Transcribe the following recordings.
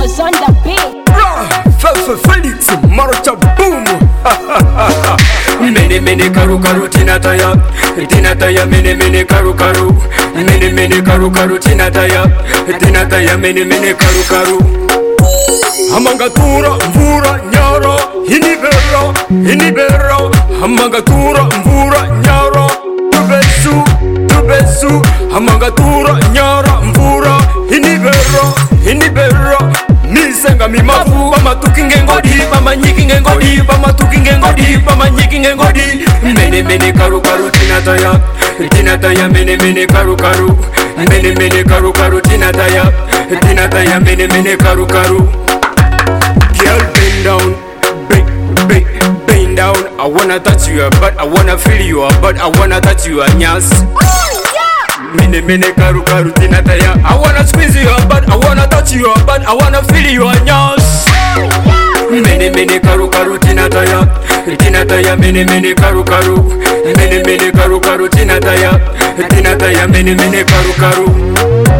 Junior's on the beat. Felix Marocha boom. Mene karu karu tinataya mene karu karu mene karu karu tinataya mene karu karu. Amangatura mvura nyara hinibera amangatura mvura nyara tubesu amangatura nyara mvura hinibera nisenga mimafu bama tukinge ngodi bama nyikinge ngodi bama tukinge ngodi bama nyikinge ngodi mene karu karu tinataya mene karu karu mene karu karu tinataya mene karu karu. Girl, bend down, bend down. I wanna touch your butt, I wanna feel your butt, I wanna touch your nyas. Mene karu karu tinataya. I wanna squeeze your butt, I wanna touch your butt, I wanna feel your nyas. Mene karu karu tinataya mene karu karu mene karu karu tinataya mene karu karu.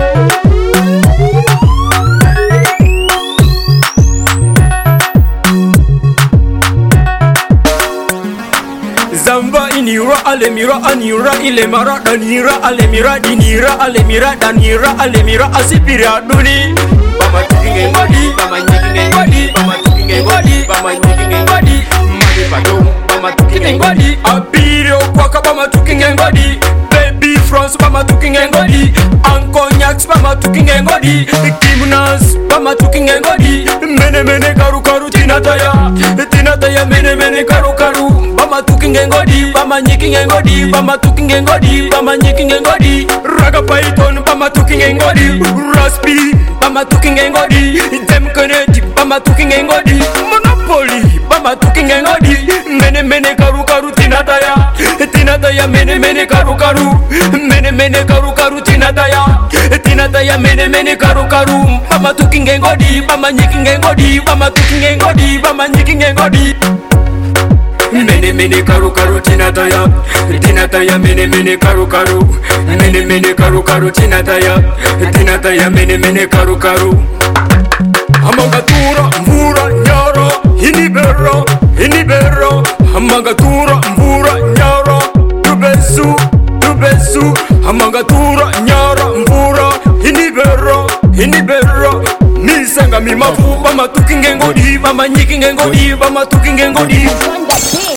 Zamba inira alemira anira ilemara danira alemira dinira alemira danira alemira asipira duni. Bama tukinge ngodi bama nyikinge ngodi bama tukinge ngodi bama nyikinge ngodi mani padum bama tukinge ngodi abirio kwaka bama tukinge ngodi baby France bama tukinge ngodi Ankonyax bama tukinge ngodi Kimnas bama tukinge ngodi mene karu karu tinataya mene karu karu bama tukinge ngodi bama nyikinge ngodi bama tukinge ngodi bama nyikinge ngodi Raga Python bama tukinge ngodi Raspi bama tukinge ngodi Dem Kennedy bama tukinge ngodi Monopoly bama tukinge ngodi mene karu karu tinataya mene karu karu mene karu karu tinataya mene karu karu bama tukinge ngodi bama nyikinge ngodi bama tukinge ngodi bama nyikinge ngodi mene karu karu tinataya mene karu karu mene karu karu tinataya mene karu karu. Amangatura mvura nyara hinibera amangatura mvura nyara tubesu amangatura nyara mvura hinibera nisenga mimafu bama tukinge ngodi bama nyikinge ngodi bama tukinge ngodi.